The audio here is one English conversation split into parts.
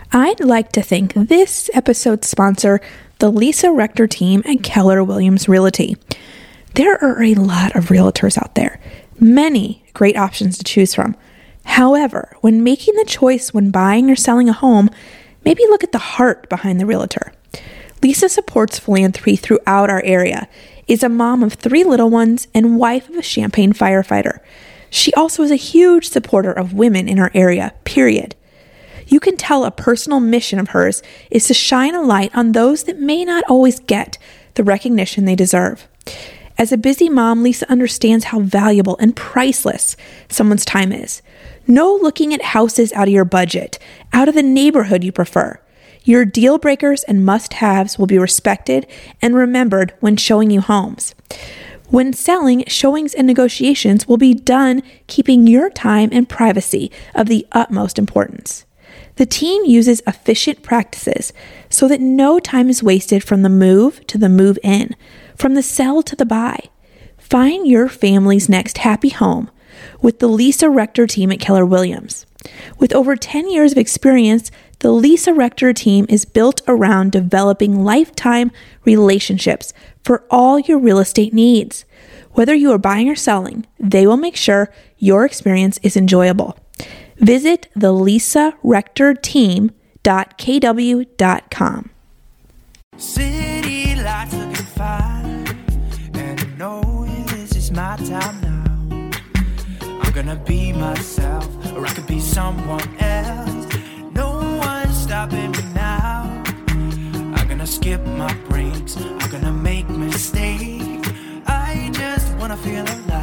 I'd like to thank this episode's sponsor, the Lisa Rector team at Keller Williams Realty. There are a lot of realtors out there, many great options to choose from. However, when making the choice when buying or selling a home, maybe look at the heart behind the realtor. Lisa supports philanthropy throughout our area, is a mom of 3 little ones, and wife of a Champaign firefighter. She also is a huge supporter of women in our area, period. You can tell a personal mission of hers is to shine a light on those that may not always get the recognition they deserve. As a busy mom, Lisa understands how valuable and priceless someone's time is. No looking at houses out of your budget, out of the neighborhood you prefer. Your deal breakers and must-haves will be respected and remembered when showing you homes. When selling, showings and negotiations will be done keeping your time and privacy of the utmost importance. The team uses efficient practices so that no time is wasted from the move to the move in, from the sell to the buy. Find your family's next happy home with the Lisa Rector team at Keller Williams. With over 10 years of experience, the Lisa Rector team is built around developing lifetime relationships for all your real estate needs. Whether you are buying or selling, they will make sure your experience is enjoyable. Visit the lisarectorteam.kw.com. City lights looking fine, and I know this is my time now. I'm gonna be myself, or I could be someone else. No one's stopping me now. I'm gonna skip my breaks, I'm gonna make mistakes. I just wanna feel alive.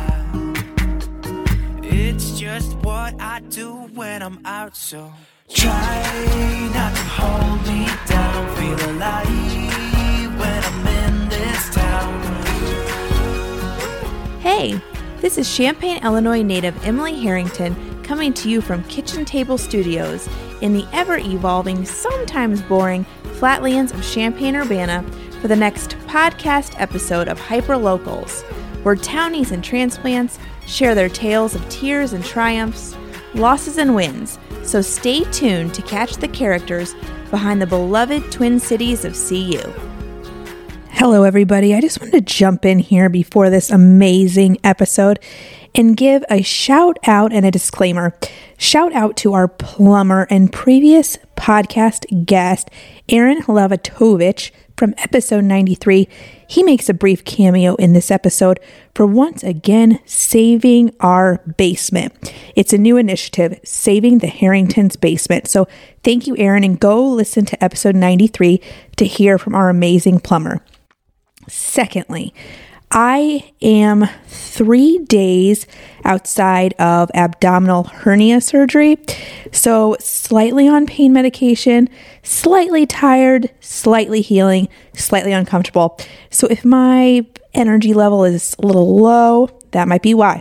It's just what I do when I'm out, so try not to hold me down. Feel alive when I'm in this town. Hey, this is Champaign, Illinois native Emily Harrington coming to you from Kitchen Table Studios in the ever-evolving, sometimes boring flatlands of Champaign-Urbana for the next podcast episode of Hyperlocals, where townies and transplants share their tales of tears and triumphs, losses and wins, so stay tuned to catch the characters behind the beloved Twin Cities of CU. Hello, everybody. I just wanted to jump in here before this amazing episode and give a shout out and a disclaimer. Shout out to our plumber and previous podcast guest, Aaron Lavatovich, from episode 93. He makes a brief cameo in this episode for once again saving our basement. It's a new initiative, Saving the Harrington's Basement. So thank you, Aaron, and go listen to episode 93 to hear from our amazing plumber. Secondly, I am 3 days outside of abdominal hernia surgery, so slightly on pain medication, slightly tired, slightly healing, slightly uncomfortable. So if my energy level is a little low, that might be why.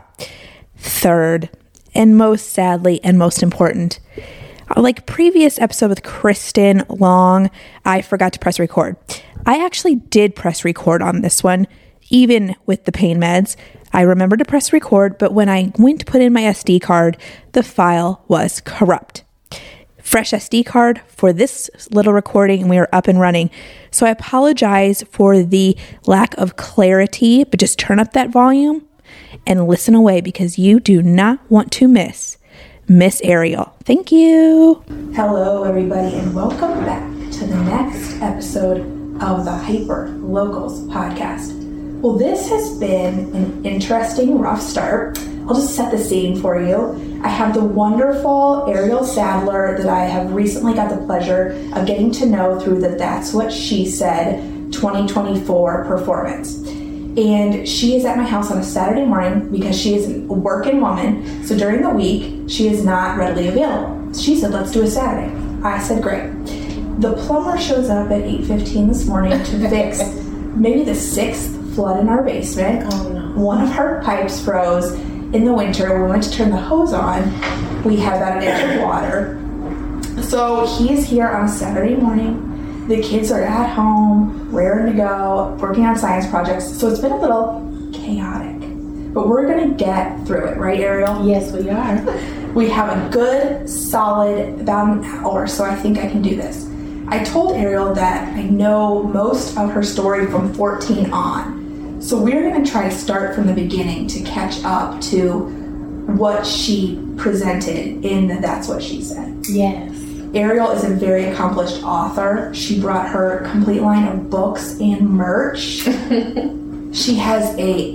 Third, and most sadly and most important, like previous episode with Kristen Long, I forgot to press record. I actually did press record on this one. Even with the pain meds, I remembered to press record, but when I went to put in my SD card, the file was corrupt. Fresh SD card for this little recording, and we are up and running. So I apologize for the lack of clarity, but just turn up that volume and listen away because you do not want to miss Miss Ariel. Thank you. Hello, everybody, and welcome back to the next episode of the Hyper Locals podcast. Well, this has been an interesting, rough start. I'll just set the scene for you. I have the wonderful Ariel Sadler that I have recently got the pleasure of getting to know through the That's What She Said 2024 performance. And she is at my house on a Saturday morning because she is a working woman. So during the week, she is not readily available. She said, let's do a Saturday. I said, great. The plumber shows up at 8:15 this morning to fix maybe the 6th flood in our basement. Oh, no. One of her pipes froze in the winter. When we went to turn the hose on, we had about an inch of water. So he is here on a Saturday morning. The kids are at home, raring to go, working on science projects. So it's been a little chaotic. But we're going to get through it, right, Ariel? Yes, we are. We have a good, solid, about an hour, so I think I can do this. I told Ariel that I know most of her story from 14 on. So we're going to try to start from the beginning to catch up to what she presented in the That's What She Said. Yes. Ariel is a very accomplished author. She brought her complete line of books and merch. She has a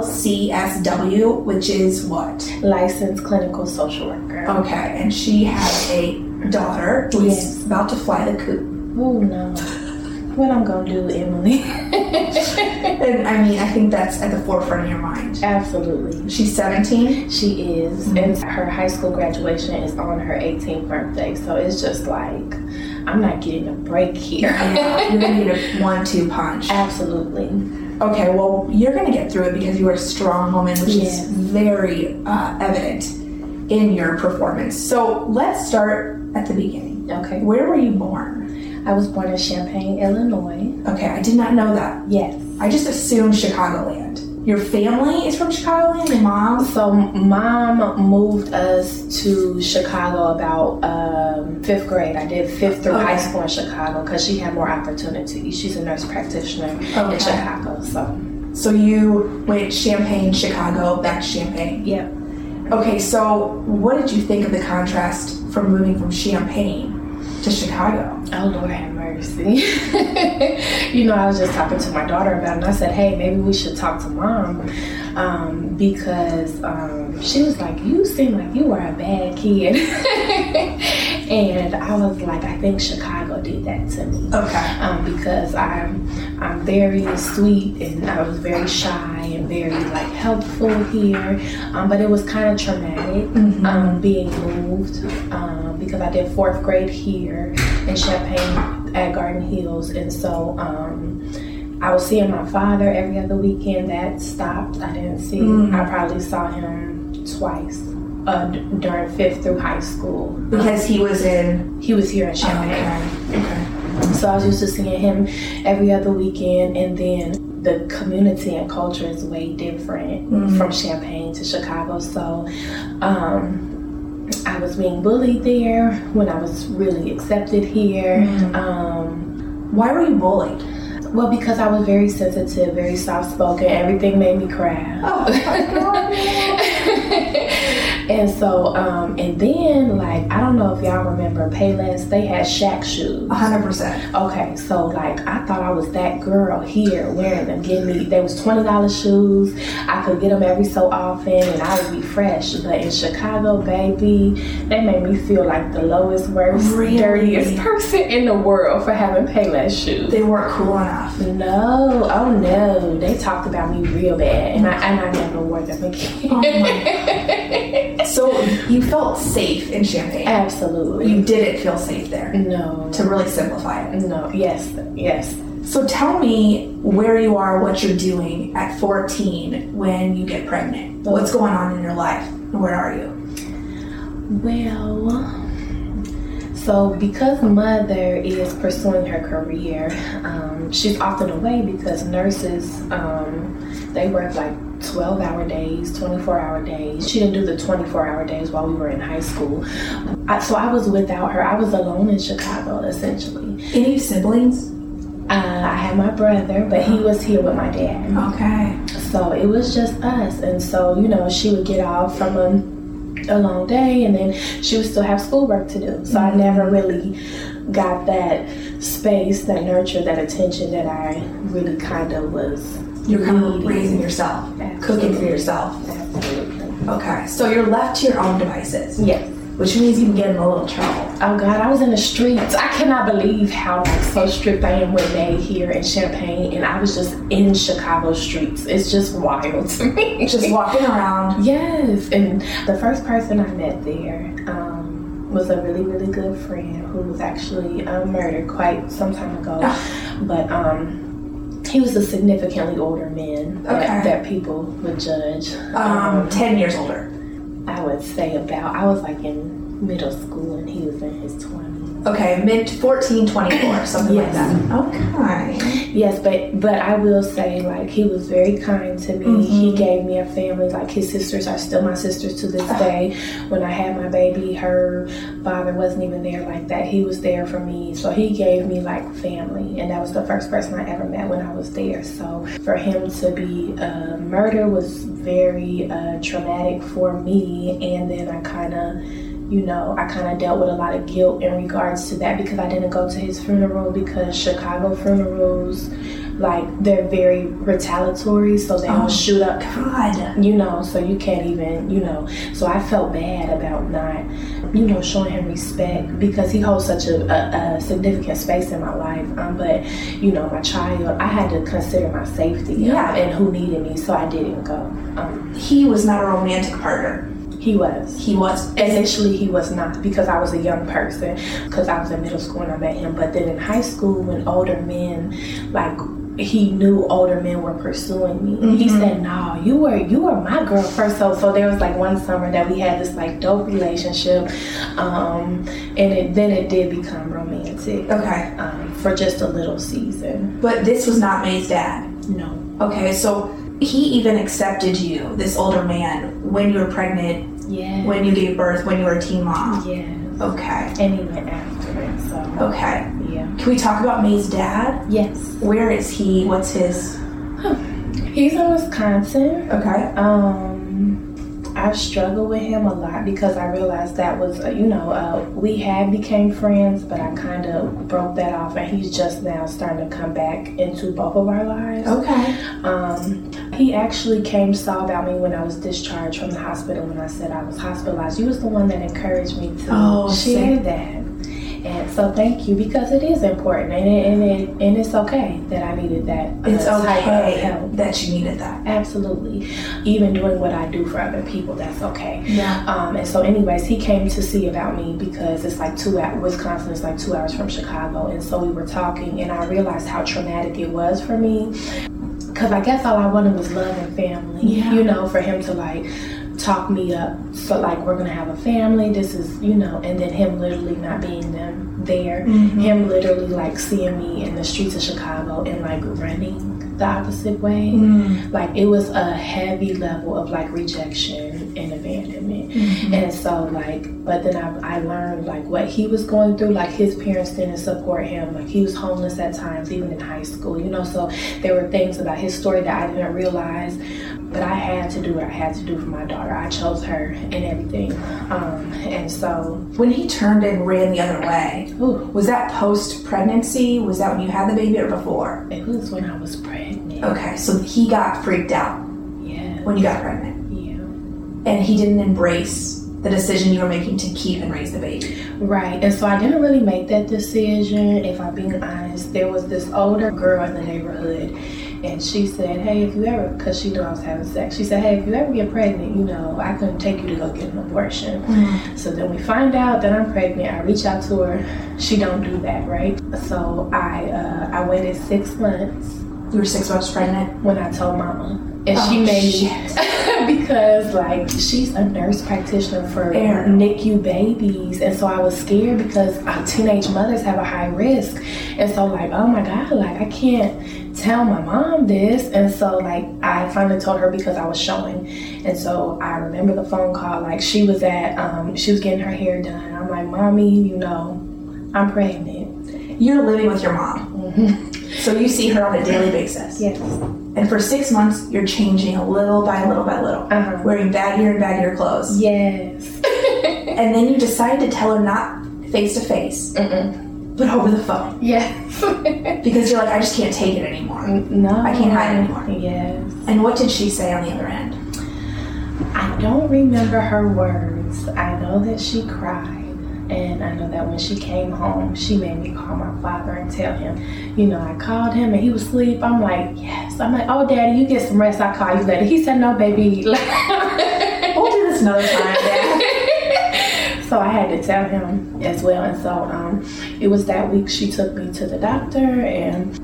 LCSW, which is what? Licensed clinical social worker. Okay, and she has a daughter who's about to fly the coop. Oh no. What I'm gonna do, Emily? And I mean, I think that's at the forefront of your mind. Absolutely. She's 17? She is. Mm-hmm. And her high school graduation is on her 18th birthday. So it's just like, I'm not getting a break here. Yeah, you're gonna need a 1-2 punch. Absolutely. Okay, well, you're gonna get through it because you are a strong woman, which is very evident in your performance. So let's start at the beginning. Okay. Where were you born? I was born in Champaign, Illinois. Okay, I did not know that. Yes. I just assumed Chicagoland. Your family is from Chicagoland, your mom? So mom moved us to Chicago about 5th grade. I did 5th through high school in Chicago because she had more opportunity. She's a nurse practitioner in Chicago. So you went Champaign, Chicago, back to Champaign? Yep. Okay, so what did you think of the contrast from moving from Champaign to Chicago? Oh, Lord have mercy. You know, I was just talking to my daughter about it, and I said, hey, maybe we should talk to mom, because she was like, you seem like you were a bad kid. And I was like, I think Chicago did that to me. Okay. Because I'm very sweet, and I was very shy and very like helpful here, but it was kind of traumatic being moved, because I did 4th grade here in Champaign at Garden Hills, and so I was seeing my father every other weekend. That stopped. I didn't see him. I probably saw him twice during 5th through high school. Because he was here in Champaign. Okay. So I was used to seeing him every other weekend, and then the community and culture is way different from Champaign to Chicago. So I was being bullied there when I was really accepted here. Why were you bullied? Well, because I was very sensitive, very soft-spoken. Everything made me cry. Oh, my God. And so, and then, like, I don't know if y'all remember Payless, they had Shaq shoes. 100%. Okay, so, like, I thought I was that girl here wearing them, they was $20 shoes. I could get them every so often, and I would be fresh. But in Chicago, baby, they made me feel like the lowest, worst, dirtiest person in the world for having Payless shoes. They weren't cool enough. No, oh no, they talked about me real bad, and I never wore them again. Oh my. So you felt safe in Champaign? Absolutely. You didn't feel safe there? No. To really simplify it? No, yes. So tell me where you are, what you're doing at 14 when you get pregnant. What's going on in your life? Where are you? Well, so because mother is pursuing her career, she's often away because nurses, they work like 12-hour days, 24-hour days. She didn't do the 24-hour days while we were in high school. So I was without her. I was alone in Chicago, essentially. Any siblings? I had my brother, but he was here with my dad. Okay. So it was just us. And so, you know, she would get off from a long day, and then she would still have schoolwork to do. So I never really got that space, that nurture, that attention that I really kind of was. You're kind of raising yourself, cooking for yourself. Absolutely. Okay, so you're left to your own devices. Yes. Which means you can get in a little trouble. Oh God, I was in the streets. I cannot believe how so strict I am with May here in Champaign, and I was just in Chicago streets. It's just wild to me. Just walking around. Yes, and the first person I met there was a really, really good friend who was actually murdered quite some time ago. But he was a significantly older man that people would judge. 10 years older. I would say I was like in middle school and he was in his 20s. Okay, mid 14, 24, something like that. Okay. Yes, but I will say, like, he was very kind to me. He gave me a family. Like, his sisters are still my sisters to this day. When I had my baby, her father wasn't even there like that. He was there for me. So he gave me, like, family. And that was the first person I ever met when I was there. So for him to be murdered was very traumatic for me. And then I kind of dealt with a lot of guilt in regards to that because I didn't go to his funeral because Chicago funerals, like, they're very retaliatory, so they will shoot up. God. So you can't even, so I felt bad about not, showing him respect because he holds such a significant space in my life. But, my child, I had to consider my safety and who needed me, so I didn't go. He was not a romantic partner. He was. Initially, he was not because I was a young person, because I was in middle school when I met him. But then in high school, when older men, like, he knew older men were pursuing me. He said, no, you were my girl first. So there was, like, one summer that we had this, like, dope relationship. And it did become romantic. Okay. For just a little season. But this was not May's dad? No. Okay, so he even accepted you, this older man, when you were pregnant. Yeah. When you gave birth, when you were a teen mom. Yeah. Okay. And he went after it, so. Okay. Yeah. Can we talk about May's dad? Yes. Where is he? What's his? He's in Wisconsin. Okay. I struggled with him a lot because I realized that was, we had became friends, but I kind of broke that off, and he's just now starting to come back into both of our lives. Okay. He actually saw about me when I was discharged from the hospital when I said I was hospitalized. You was the one that encouraged me to share that. And so thank you, because it is important, and it's okay that I needed that. It's okay that you needed that. Absolutely. Even doing what I do for other people, that's okay. Yeah. And so anyways, he came to see about me because it's like Wisconsin is like 2 hours from Chicago. And so we were talking, and I realized how traumatic it was for me. Because I guess all I wanted was love and family, for him to, like, talk me up. So, like, we're going to have a family. This is, and then him literally not being there. Him literally, like, seeing me in the streets of Chicago and, like, running the opposite way. Like, it was a heavy level of, like, rejection and abandonment. And so, like, but then I learned, like, what he was going through. Like, his parents didn't support him. Like, he was homeless at times, even in high school, so there were things about his story that I didn't realize. But I had to do what I had to do for my daughter. I chose her and everything. And so when he turned and ran the other way, was that post-pregnancy? Was that when you had the baby or before? It was when I was pregnant. Okay, so he got freaked out. Yeah. When you got pregnant. Yeah. And he didn't embrace the decision you were making to keep and raise the baby. Right. And so I didn't really make that decision, if I'm being honest. There was this older girl in the neighborhood, and she said, hey, if you ever, because she knew I was having sex, she said, hey, if you ever get pregnant, I couldn't take you to go get an abortion. So then we find out that I'm pregnant. I reach out to her. She don't do that, right? So I waited 6 months. You were 6 months pregnant? When I told Mama. And she made me, because, like, she's a nurse practitioner for NICU babies. And so I was scared because teenage mothers have a high risk. And so, like, oh my God, like, I can't tell my mom this. And so, like, I finally told her because I was showing. And so I remember the phone call, like, she was getting her hair done. I'm like, Mommy, I'm pregnant. You're living with your mom. So you see her on a daily basis. Yes. And for 6 months, you're changing a little by little by little. Wearing baggier and baggier clothes. Yes. And then you decide to tell her not face to face, but over the phone. Yes. Because you're like, I just can't take it anymore. No. I can't hide anymore. Yes. And what did she say on the other end? I don't remember her words. I know that she cried. And I know that when she came home, she made me call my father and tell him, I called him and he was asleep. I'm like, yes. I'm like, oh, Daddy, you get some rest. I'll call you later. He said, no, baby. We'll do this another time, Dad. So I had to tell him as well. And so it was that week she took me to the doctor, and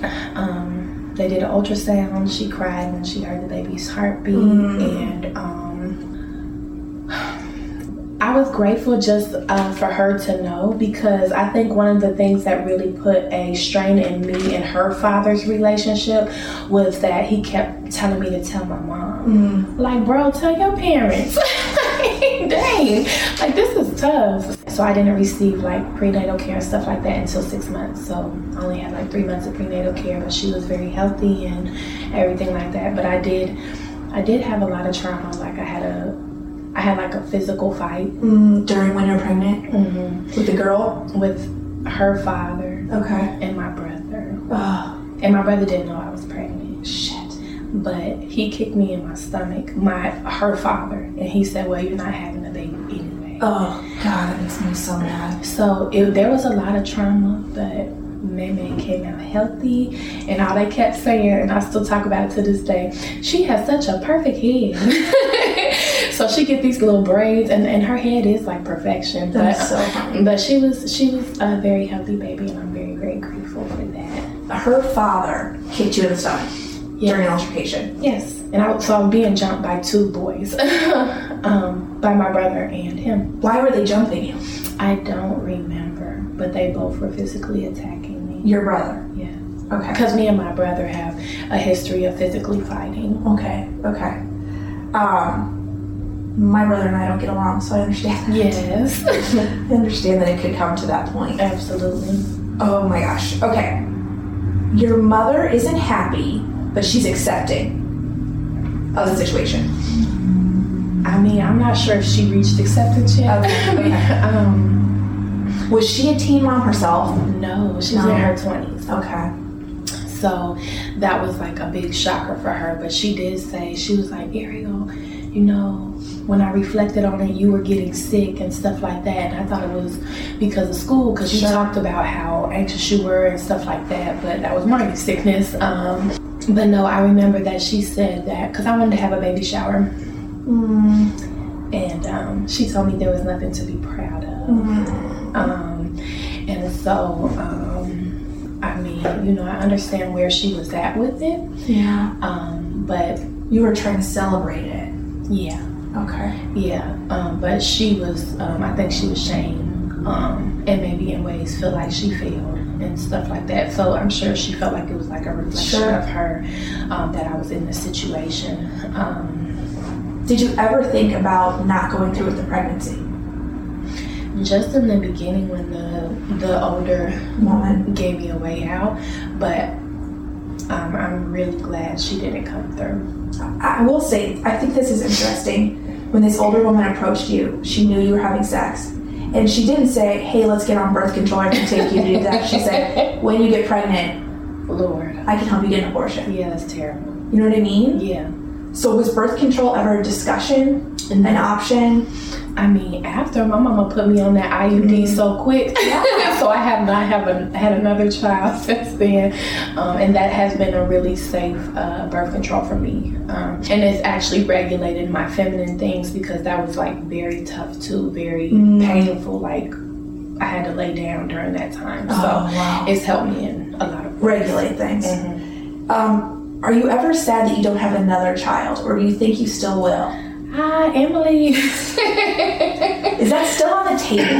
they did an ultrasound. She cried when she heard the baby's heartbeat. And I was grateful just for her to know, because I think one of the things that really put a strain in me and her father's relationship was that he kept telling me to tell my mom. Like, bro, tell your parents. Dang, like, this is tough. So I didn't receive like prenatal care and stuff like that until 6 months. So I only had like 3 months of prenatal care, but she was very healthy and everything like that. But I did have a lot of trauma. Like I had like a physical fight. During when you're pregnant? With the girl? With her father. Okay. And my brother. Oh. And my brother didn't know I was pregnant. Shit. But he kicked me in my stomach, her father, and he said, well, you're not having a baby anyway. Oh, God, that makes me so mad. So there was a lot of trauma, but Meme came out healthy, and all they kept saying, and I still talk about it to this day, she has such a perfect head. So she get these little braids, and her head is like perfection. That's so funny. But she was a very healthy baby, and I'm very, very grateful for that. Her father kicked you in the stomach during an altercation. Yes, and I was being jumped by 2 boys, by my brother and him. Why were they jumping you? I don't remember, but they both were physically attacking me. Your brother? Yeah. Okay. Because me and my brother have a history of physically fighting. Okay. My brother and I don't get along, so I understand that. Yes. I understand that it could come to that point. Absolutely. Oh my gosh. Okay. Your mother isn't happy, but she's accepting of the situation. I mean, I'm not sure if she reached acceptance yet. Okay. Was she a teen mom herself? No, she's in her 20s. Okay. So that was like a big shocker for her. But she did say, she was like, Ariel, you know, when I reflected on it, you were getting sick and stuff like that. And I thought it was because of school, because you talked about how anxious you were and stuff like that. But that was morning sickness. But no, I remember that she said that, because I wanted to have a baby shower. And she told me there was nothing to be proud of. And so, I mean, you know, I understand where she was at with it. Yeah. But you were trying to celebrate it. Yeah. Okay. Yeah. But she was, I think she was shamed, and maybe in ways feel like she failed and stuff like that. So I'm sure she felt like it was like a reflection of her, that I was in this situation. Did you ever think about not going through with the pregnancy? Just in the beginning, when the older woman gave me a way out, but I'm really glad she didn't come through. I will say, I think this is interesting. When this older woman approached you, she knew you were having sex. And she didn't say, hey, let's get on birth control, I can take you to do that. She said, when you get pregnant, Lord, I can help you get an abortion. Yeah, that's terrible. You know what I mean? Yeah. So was birth control ever a discussion, an option? I mean, after my mama put me on that IUD so quick, so I have not had another child since then, and that has been a really safe birth control for me. And it's actually regulated my feminine things, because that was like very tough too, very painful. Like I had to lay down during that time, so it's helped me in a lot of ways. Regulate things. Are you ever sad that you don't have another child, or do you think you still will? Emily. Is that still on the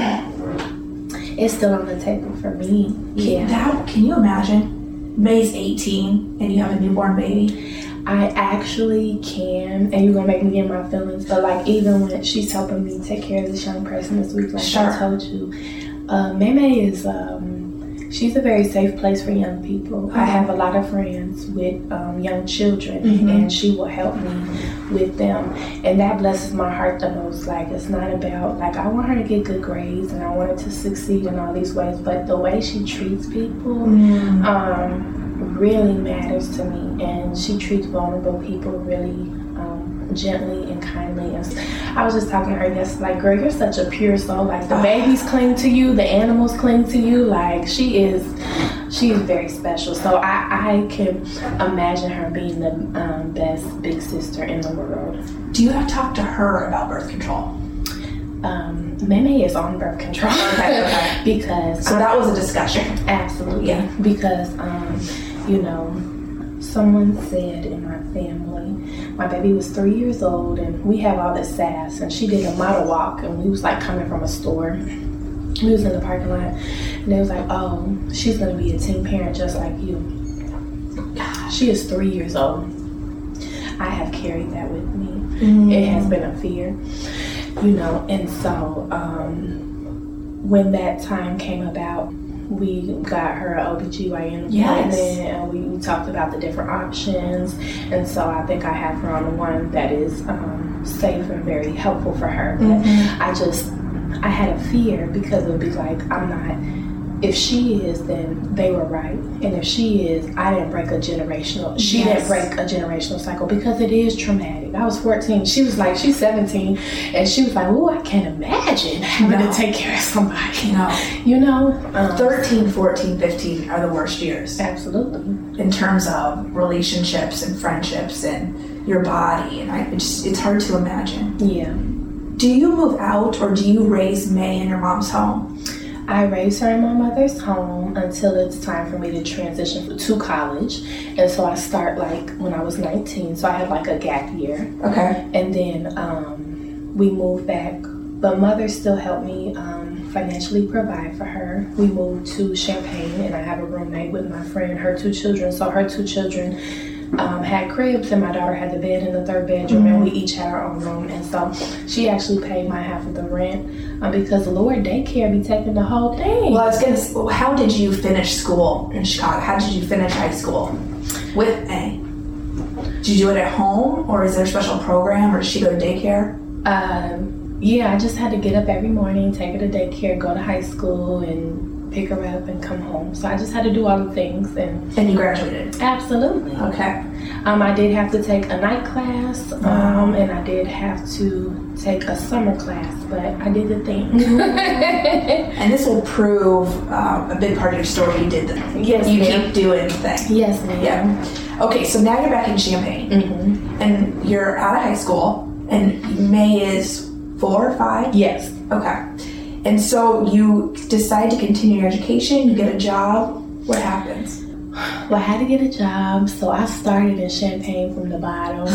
table? It's still on the table for me. Yeah. Can you imagine? May's 18 and you have a newborn baby. I actually can, and you're gonna make me get my feelings, but like even when she's helping me take care of this young person this week, like I told you, Meme is she's a very safe place for young people. I have a lot of friends with young children, and she will help me with them, and that blesses my heart the most. Like, it's not about, like, I want her to get good grades and I want her to succeed in all these ways, but the way she treats people really matters to me, and she treats vulnerable people really gently and kindly. And I was just talking to her yesterday, like, girl, you're such a pure soul. Like, the babies cling to you, the animals cling to you. Like, she is very special. So I can imagine her being the best big sister in the world. Do you have to talk to her about birth control? Meme is on birth control. Okay. Because so that was a discussion. Absolutely. Yeah. Because you know, Someone said in my family, my baby was 3 years old and we have all this sass, and she did a model walk and we was like coming from a store. We was in the parking lot and they was like, oh, she's gonna be a teen parent just like you. She is 3 years old. I have carried that with me. It has been a fear, and so when that time came about, we got her an OBGYN appointment, and we talked about the different options, and so I think I have her on the one that is safe and very helpful for her. But I had a fear because it would be like, if she is, then they were right, and if she is, I didn't break a generational. She didn't break a generational cycle, because it is traumatic. I was 14. She was like, she's 17, and she was like, "Oh, I can't imagine having to take care of somebody." 13, 14, 15 are the worst years. Absolutely. In terms of relationships and friendships and your body, and it's hard to imagine. Yeah. Do you move out, or do you raise May in your mom's home? I raised her in my mother's home until it's time for me to transition to college. And so I start when I was 19. So I had a gap year. Okay. And then we moved back. But mother still helped me financially provide for her. We moved to Champaign, and I have a roommate with my friend, her 2 children. So her 2 children had cribs, and my daughter had the bed in the 3rd bedroom, and we each had our own room. And so she actually paid my half of the rent because Lord, daycare be taking the whole thing. Well, I was gonna say, how did you finish school in Chicago? How did you finish high school with A? Did you do it at home, or is there a special program, or did she go to daycare? Yeah, I just had to get up every morning, take her to daycare, go to high school, and pick her up and come home. So I just had to do all the things. And you graduated? Absolutely. Okay. I did have to take a night class, and I did have to take a summer class, but I did the thing. And this will prove a big part of your story. You did the thing. Yes, you ma'am. keep doing the thing. Yes, ma'am. Yeah. Okay, so now you're back in Champaign, and you're out of high school, and May is 4 or 5? Yes. Okay. And so you decide to continue your education, you get a job. What happens? Well, I had to get a job, so I started in Champaign from the bottom,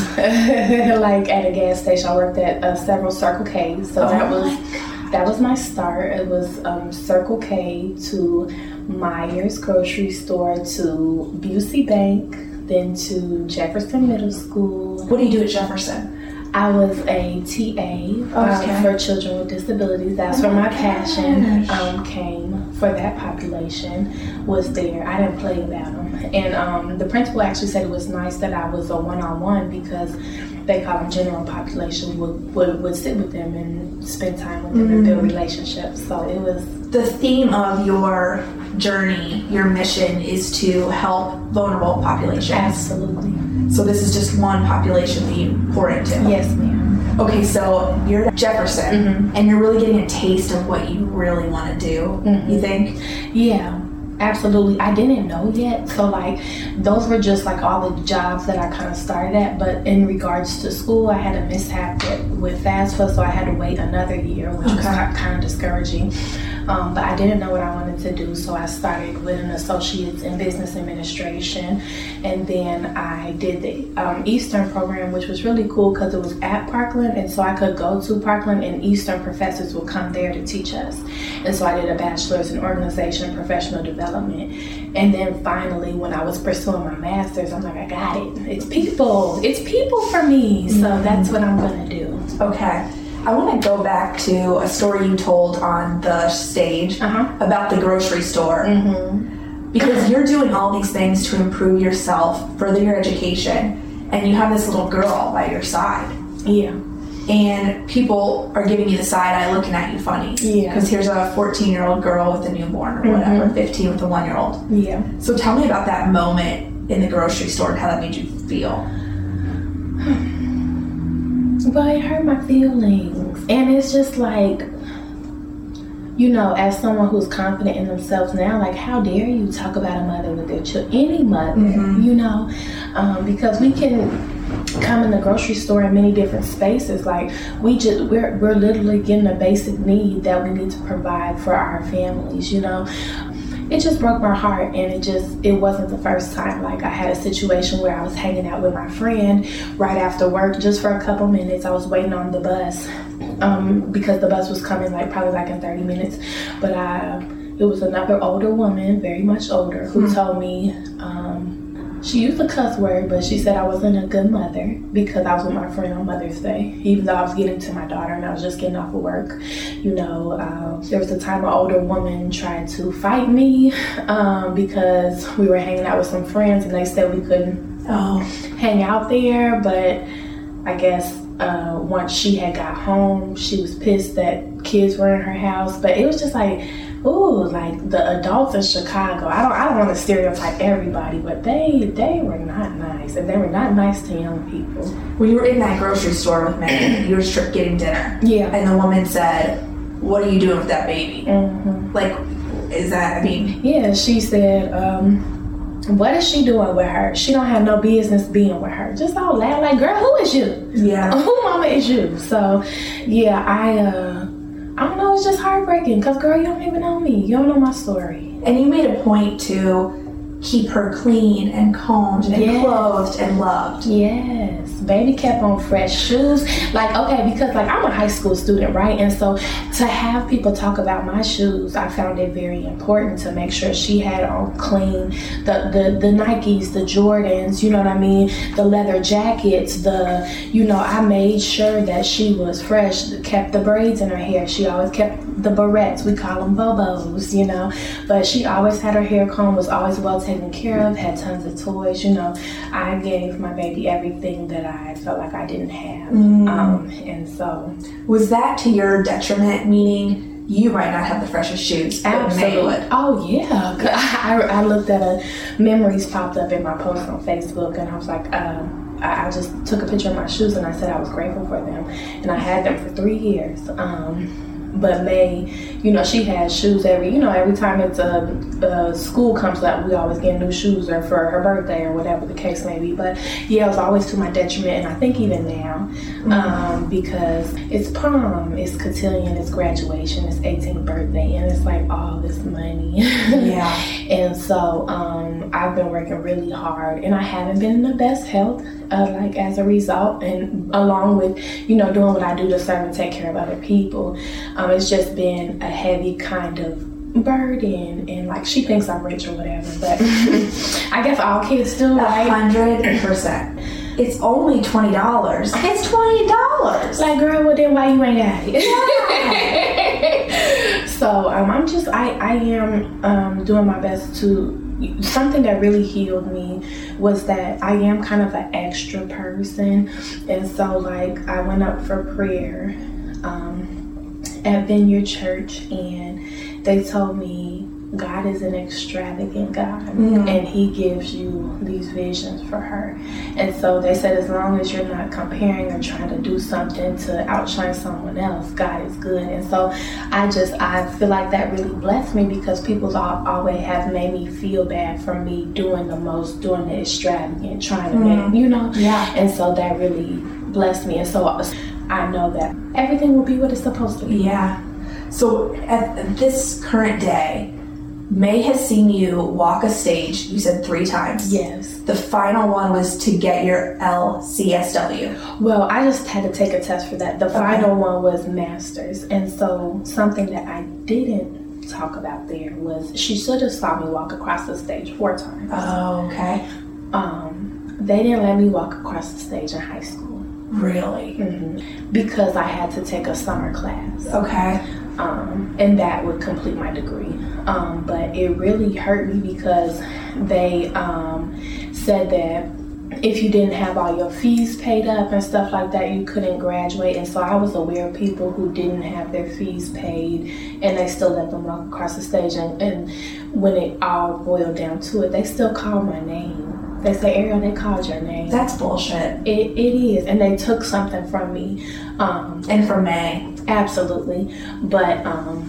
at a gas station. I worked at several Circle K's, so that was my start. It was Circle K to Myers grocery store to Busey Bank, then to Jefferson Middle School. What do you do at Jefferson? I was a TA for children with disabilities. That's where my passion came for that population, was there. I didn't play about them. And the principal actually said it was nice that I was a one-on-one, because they call them general population, would sit with them and spend time with them and build relationships. So it was... The theme of your journey, your mission, is to help vulnerable populations. Absolutely. So this is just one population that you pour into. Yes, ma'am. Okay, so you're at Jefferson, and you're really getting a taste of what you really want to do, you think? Yeah, absolutely. I didn't know yet, so those were just all the jobs that I kind of started at. But in regards to school, I had a mishap with FAFSA, so I had to wait another year, which was kind of discouraging. But I didn't know what I wanted to do, so I started with an associate's in business administration, and then I did the Eastern program, which was really cool because it was at Parkland, and so I could go to Parkland, and Eastern professors would come there to teach us. And so I did a bachelor's in organization and professional development. And then finally, when I was pursuing my master's, I'm like, I got it. It's people for me, so that's what I'm gonna do. Okay. I want to go back to a story you told on the stage about the grocery store. Because you're doing all these things to improve yourself, further your education, and you have this little girl by your side. Yeah. And people are giving you the side eye, looking at you funny. Yeah. Because here's a 14-year-old girl with a newborn or whatever, 15 with a 1-year-old. Yeah. So tell me about that moment in the grocery store and how that made you feel. Well, it hurt my feelings. And it's just as someone who's confident in themselves now, how dare you talk about a mother with their children, any mother, because we can come in the grocery store in many different spaces. We're literally getting a basic need that we need to provide for our families, it just broke my heart. And it wasn't the first time. Like, I had a situation where I was hanging out with my friend right after work just for a couple minutes. I was waiting on the bus because the bus was coming probably in 30 minutes. But it was another older woman, very much older, who told me, she used a cuss word, but she said I wasn't a good mother because I was with my friend on Mother's Day, even though I was getting to my daughter and I was just getting off of work. There was a time an older woman tried to fight me because we were hanging out with some friends and they said we couldn't hang out there. But I guess once she had got home, she was pissed that kids were in her house. But it was just the adults in Chicago, I don't want to stereotype everybody, but they were not nice, and they were not nice to young people. When you were in that grocery store with Megan, you were getting dinner. Yeah. And the woman said, "What are you doing with that baby?" Mm-hmm. Is that, Yeah, she said, what is she doing with her? She don't have no business being with her. Just all loud, girl, who is you? Yeah. Who mama is you? So, yeah, I don't know, it's just heartbreaking because, girl, you don't even know me. You don't know my story. And you made a point to keep her clean and combed and clothed and loved. Yes. Baby kept on fresh shoes. Because I'm a high school student, right? And so to have people talk about my shoes, I found it very important to make sure she had on clean. The Nikes, the Jordans, you know what I mean? The leather jackets, I made sure that she was fresh, kept the braids in her hair. She always kept the barrettes. We call them bobos, But she always had her hair combed, was always well taken care of, had tons of toys. I gave my baby everything that I felt like I didn't have. And so, was that to your detriment? Meaning you might not have the freshest shoes, but May would. Oh yeah. I looked at memories popped up in my post on Facebook, and I was like, I just took a picture of my shoes and I said I was grateful for them, and I had them for 3 years. But May, she has shoes every time it's school comes up, we always get new shoes, or for her birthday or whatever the case may be. But yeah, it was always to my detriment, and I think even now, because it's prom, it's cotillion, it's graduation, it's 18th birthday, and it's all this money. Yeah. And so I've been working really hard, and I haven't been in the best health, as a result, and along with, doing what I do to serve and take care of other people. It's just been a heavy kind of burden, and she thinks I'm rich or whatever, but I guess all kids do, right? 100%. It's only $20. It's $20. Girl, well then why you ain't got it? Yeah. So I am doing my best to. Something that really healed me was that I am kind of an extra person, and so I went up for prayer at Vineyard Church, and they told me God is an extravagant God, and He gives you these visions for her. And so they said, as long as you're not comparing or trying to do something to outshine someone else, God is good. And so I feel like that really blessed me, because people always have made me feel bad for me doing the most, doing the extravagant, trying to make, Yeah. And so that really blessed me. And so I know that everything will be what it's supposed to be. Yeah. So at this current day, May has seen you walk a stage, you said 3 times. Yes. The final one was to get your LCSW. Well, I just had to take a test for that. The final one was master's. And so something that I didn't talk about there was she should have saw me walk across the stage 4 times. Oh, okay. They didn't let me walk across the stage in high school. Really? Mm-hmm. Because I had to take a summer class. Okay. And that would complete my degree. But it really hurt me because they said that if you didn't have all your fees paid up and stuff like that, you couldn't graduate. And so I was aware of people who didn't have their fees paid, and they still let them walk across the stage. And when it all boiled down to it, they still called my name. They say, Ariel, they called your name. That's bullshit. It is. And they took something from me. And from May. Absolutely. But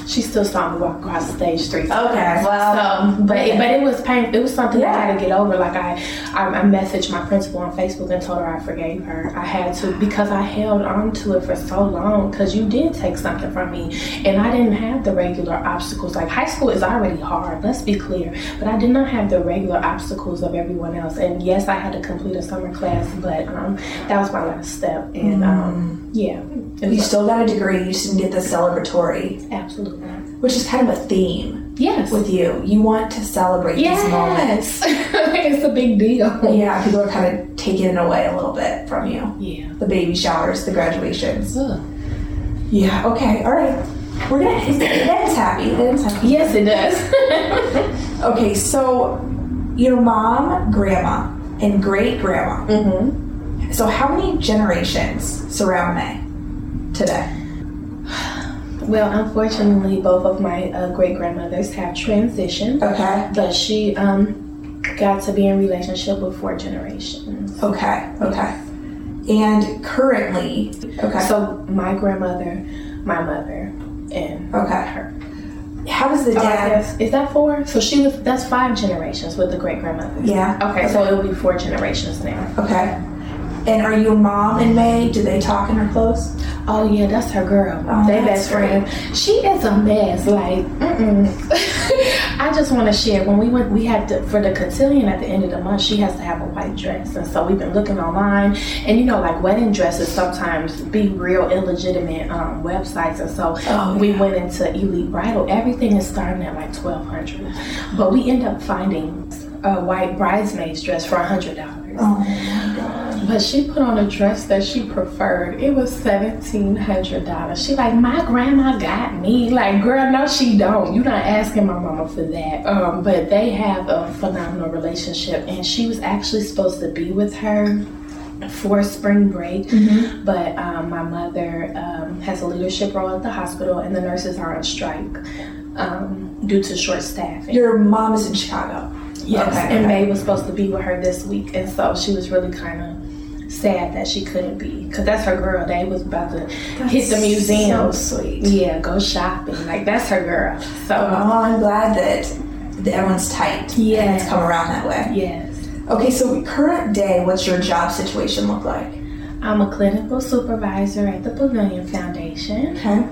She still saw me walk across the stage 3 times. Okay, well, So, but it was painful. It was something Yeah. I had to get over. Like I messaged my principal on Facebook and told her I forgave her. I had to, because I held on to it for so long, because you did take something from me, and I didn't have the regular obstacles. Like high school is already hard, let's be clear, but I did not have the regular obstacles of everyone else. And yes, I had to complete a summer class, but that was my last step. And yeah. You still got a degree, you just didn't get the celebratory. Absolutely. Which is kind of a theme Yes. with you. You want to celebrate these moments. It's a big deal. Yeah, people are kind of taking it away a little bit from you. Yeah. The baby showers, the graduations. Ugh. Yeah, okay, all right. We're gonna, it ends happy. It ends happy. Yes, it does. Okay, so your mom, grandma, and great grandma. Mm-hmm. So how many generations surround May today? Well, unfortunately, both of my great grandmothers have transitioned. Okay. But she got to be in relationship with 4 generations. Okay. And currently, So my grandmother, my mother, and her. How does the I dad? guess, is that 4? So that's 5 generations with the great grandmother. Yeah. Okay, so it'll be 4 generations now. Okay. And are your mom and May, do they talk and are close? Oh yeah, that's her girl. Oh, they that's best friend. She is a mess. Like, I just want to share. When we had to, for the cotillion at the end of the month, she has to have a white dress, and so we've been looking online, and you know, like wedding dresses sometimes be real illegitimate websites, and so we went into Elite Bridal. Everything is starting at like $1,200, but we end up finding a white bridesmaid's dress for $100. Oh my God. But she put on a dress that she preferred. It was $1,700. She like, my grandma got me. Like, girl, no, she don't. You not asking my mama for that. But they have a phenomenal relationship, and she was actually supposed to be with her for spring break. Mm-hmm. But my mother has a leadership role at the hospital, and the nurses are on strike due to short staffing. Your mom is in Chicago. Yes, Okay. and May was supposed to be with her this week, and so she was really kind of sad that she couldn't be, because that's her girl. They was about to hit the museum. So sweet. Yeah, go shopping. Like, that's her girl. So, I'm glad that everyone's tight. Yeah. And it's come around that way. yes. Okay, so current day, what's your job situation look like? I'm a clinical supervisor at the Pavilion Foundation. Okay.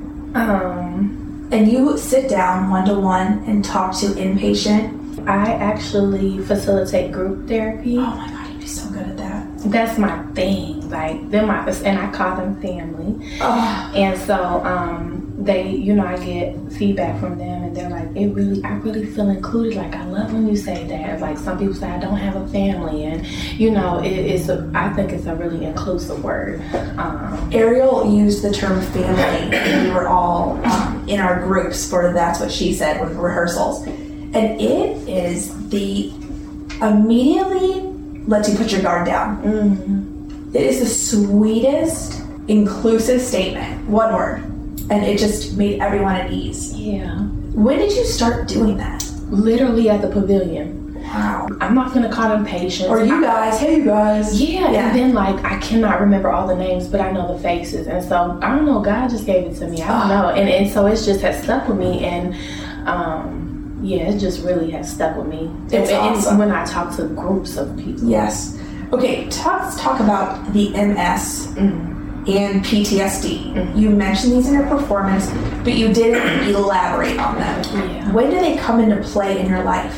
And you sit down one-to-one and talk to inpatient. I actually facilitate group therapy. Oh my God, you'd be so good at that. That's my thing. Like, and I call them family. Oh. And so they, you know, I get feedback from them, and they're like, I really feel included. Like, I love when you say that. Like, some people say I don't have a family, and you know, I think it's a really inclusive word. Ariel used the term family when we were all in our groups for That's What She Said with rehearsals. And it is the immediately lets you put your guard down. Mm-hmm. It is the sweetest, inclusive statement. One word. And it just made everyone at ease. Yeah. When did you start doing that? Literally at the Pavilion. Wow. I'm not going to call them patients. Or you guys, hey you guys. Yeah, and then like, I cannot remember all the names, but I know the faces. And so, I don't know, God just gave it to me. I don't know. And so it's just has stuck with me. And yeah, it just really has stuck with me. It's awesome. And when I talk to groups of people. Yes. Okay, let's talk about the MS and PTSD. Mm-hmm. You mentioned these in your performance, but you didn't elaborate on them. Yeah. When do they come into play in your life?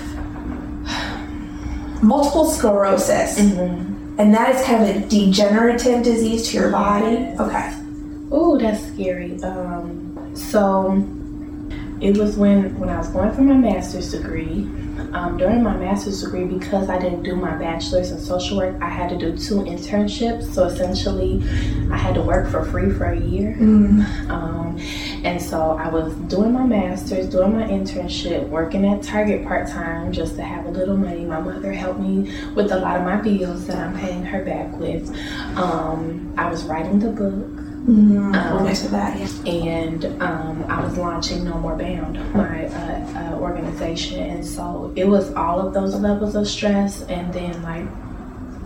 Multiple sclerosis. Mm-hmm. And that is kind of a degenerative disease to your body. Okay. Oh, that's scary. So it was when I was going for my master's degree. During my master's degree, because I didn't do my bachelor's in social work, I had to do 2 internships. So essentially, I had to work for free for a year. And so I was doing my master's, doing my internship, working at Target part-time just to have a little money. My mother helped me with a lot of my bills that I'm paying her back with. I was writing the book. We'll get to that, yeah. And I was launching No More Bound, my organization, and so it was all of those levels of stress, and then like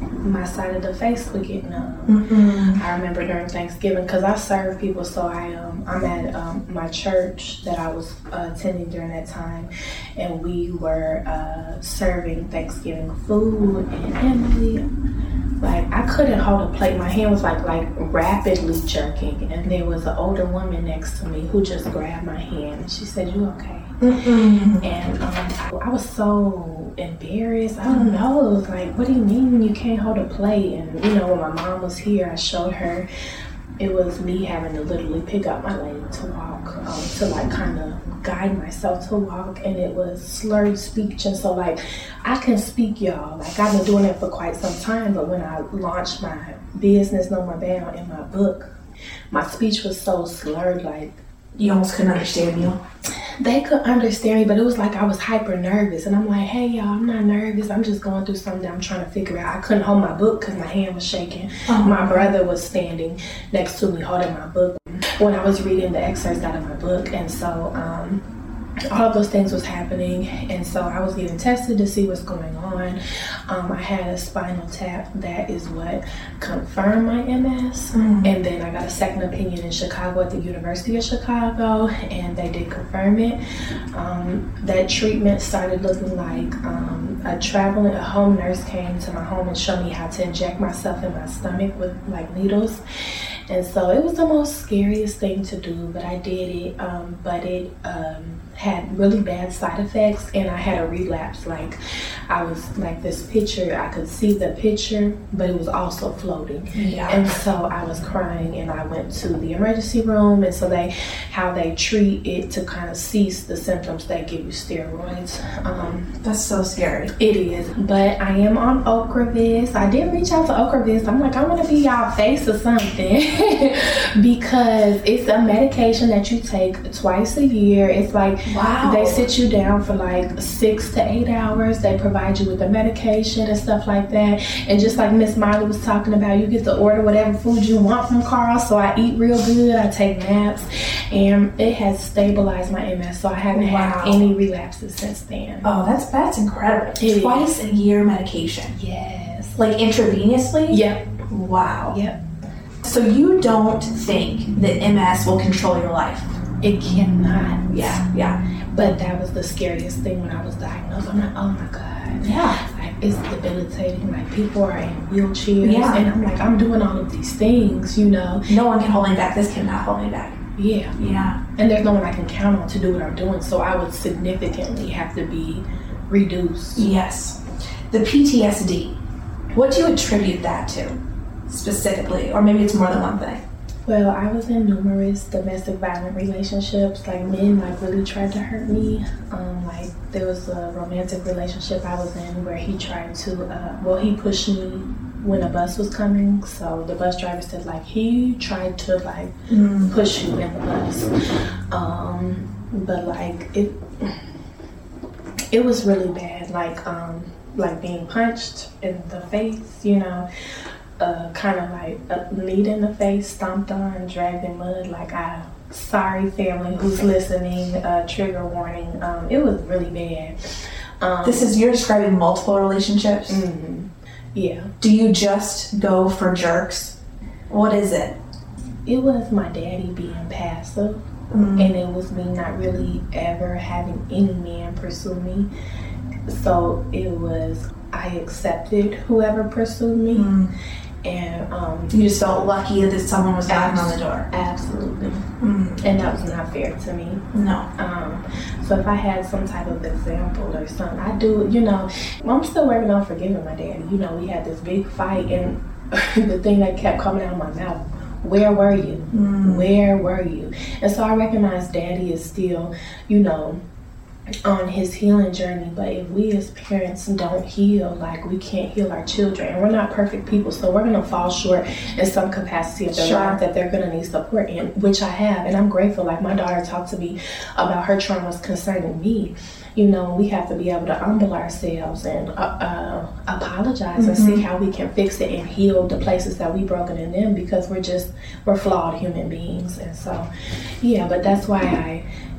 my side of the face would get numb. Mm-hmm. I remember during Thanksgiving, because I serve people, so I'm at my church that I was attending during that time, and we were serving Thanksgiving food, and Emily, like, I couldn't hold a plate. My hand was like rapidly jerking, and there was an older woman next to me who just grabbed my hand, and she said, "You okay?" Mm-hmm. And I was so embarrassed. I don't know. It was like, what do you mean you can't hold a plate? And when my mom was here, I showed her. It was me having to literally pick up my leg to walk, to like kind of guide myself to walk, and it was slurred speech. And so like, I can speak, y'all. Like, I've been doing it for quite some time, but when I launched my business, No More Bound, in my book, my speech was so slurred, like, You almost couldn't understand you. They could understand me, but it was like I was hyper nervous. And I'm like, hey, y'all, I'm not nervous. I'm just going through something I'm trying to figure out. I couldn't hold my book because my hand was shaking. My brother was standing next to me holding my book when I was reading the excerpts out of my book. And so all of those things was happening. And so I was getting tested to see what's going on. I had a spinal tap. That is what confirmed my MS. And then I got a second opinion in Chicago at the University of Chicago, and they did confirm it. That treatment started looking like a home nurse came to my home and showed me how to inject myself in my stomach with like needles. And so it was the most scariest thing to do, but I did it. But it had really bad side effects, and I had a relapse. Like, I was like this picture, I could see the picture, but it was also floating. Yeah. And so I was crying, and I went to the emergency room, and so how they treat it to kind of cease the symptoms, they give you steroids. That's so scary. It is, but I am on Ocrevus. I did reach out to Ocrevus. I'm like, I want to be y'all face or something because it's a medication that you take twice a year. It's like, wow. They sit you down for like 6 to 8 hours. They provide you with the medication and stuff like that. And just like Miss Miley was talking about, you get to order whatever food you want from Carl. So I eat real good. I take naps, and it has stabilized my MS. So I haven't had any relapses since then. Oh, that's incredible. Twice a year medication. Yes. Like intravenously? Yep. Wow. Yep. So you don't think that MS will control your life? It cannot. Yeah. But that was the scariest thing when I was diagnosed. I'm like, oh my God. Yeah. Like, it's debilitating. Like, people are in wheelchairs. Yeah. And I'm like, I'm doing all of these things, No one can hold me back. This cannot hold me back. Yeah. Yeah. And there's no one I can count on to do what I'm doing. So I would significantly have to be reduced. Yes. The PTSD, what do you attribute that to specifically? Or maybe it's more than one thing. Well, I was in numerous domestic violent relationships. Like, men really tried to hurt me. Like, there was a romantic relationship I was in where he tried to, he pushed me when a bus was coming. So the bus driver said, like, he tried to push you in the bus. But like, it was really bad. Like being punched in the face, kind of like a knee in the face, stomped on, dragged in mud. Like, sorry family who's listening, trigger warning. It was really bad. You're describing multiple relationships? Mm-hmm. Yeah. Do you just go for jerks? What is it? It was my daddy being passive, and it was me not really ever having any man pursue me. So it was, I accepted whoever pursued me. And you just felt lucky that someone was knocking on the door. Absolutely. And that was not fair to me. No. So if I had some type of example or something, I do, I'm still working on forgiving my daddy. We had this big fight, and the thing that kept coming out of my mouth, where were you? Where were you? And so I recognize daddy is still, on his healing journey. But if we as parents don't heal, like, we can't heal our children, and we're not perfect people, so we're going to fall short in some capacity of their life that they're going to need support in, which I have, and I'm grateful. Like, my daughter talked to me about her traumas concerning me. We have to be able to humble ourselves and apologize and see how we can fix it and heal the places that we broken in them, because we're flawed human beings. And so, yeah, but that's why I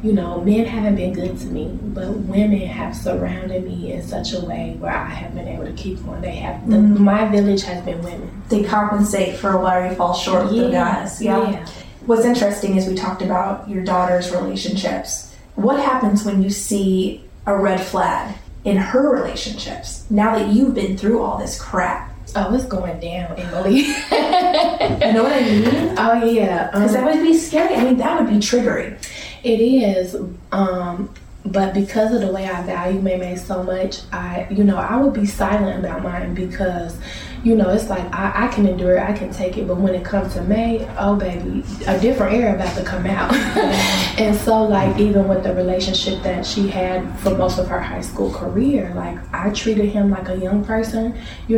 men haven't been good to me, but women have surrounded me in such a way where I have been able to keep going. They have, my village has been women. They compensate for where you fall short with the guys. Yeah. What's interesting is we talked about your daughter's relationships. What happens when you see a red flag in her relationships now that you've been through all this crap? Oh, it's going down, Emily. You know what I mean? Oh, yeah. Because that would be scary. I mean, that would be triggering. It is. But because of the way I value May so much, I would be silent about mine because, it's like I can endure it, I can take it. But when it comes to May, oh, baby, a different era about to come out. And so, like, even with the relationship that she had for most of her high school career, like, I treated him like a young person,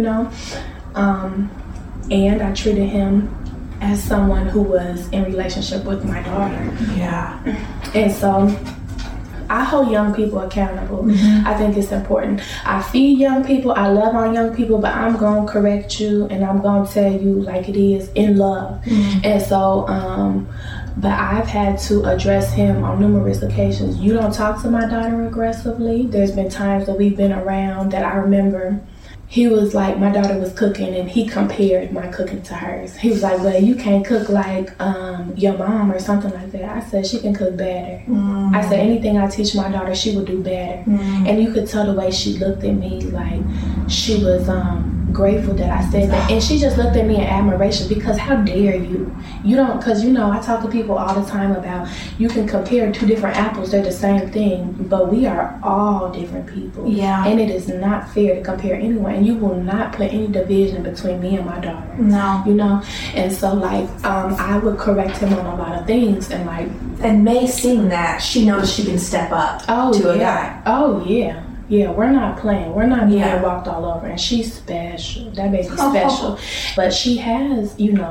and I treated him as someone who was in relationship with my daughter. Yeah. And so I hold young people accountable. I think it's important. I feed young people, I love on young people, but I'm going to correct you and I'm going to tell you like it is in love. And so, but I've had to address him on numerous occasions. You don't talk to my daughter aggressively. There's been times that we've been around that I remember he was like, my daughter was cooking and he compared my cooking to hers. He was like, well, you can't cook like your mom or something like that. I said, she can cook better. I said, anything I teach my daughter, she will do better. And you could tell the way she looked at me, like she was grateful that I said that. And she just looked at me in admiration because how dare you? You don't, because I talk to people all the time about you can compare two different apples, they're the same thing, but we are all different people. Yeah. And it is not fair to compare anyone. And you will not put any division between me and my daughter. No. And so like I would correct him on a lot of things and like. And May seeing that, she knows she can step up to a guy. Oh yeah. Yeah, we're not playing. We're not being walked all over. And she's special. That baby's special. But she has,